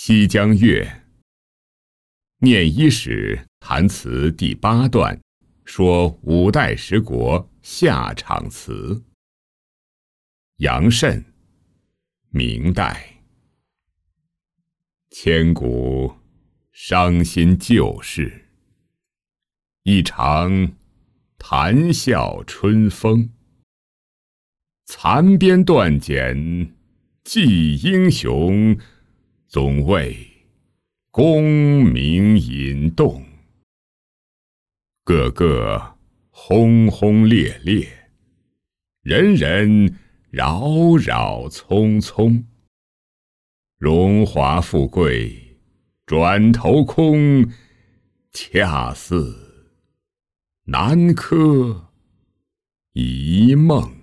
西江月》念伊始弹词第8段，说五代十国下场词。杨慎，明代。千古伤心旧事，一场谈笑春风。残编断简记英雄，总为功名引动。个个轰轰烈烈，人人扰扰匆匆。荣华富贵转头空，恰似南柯一梦。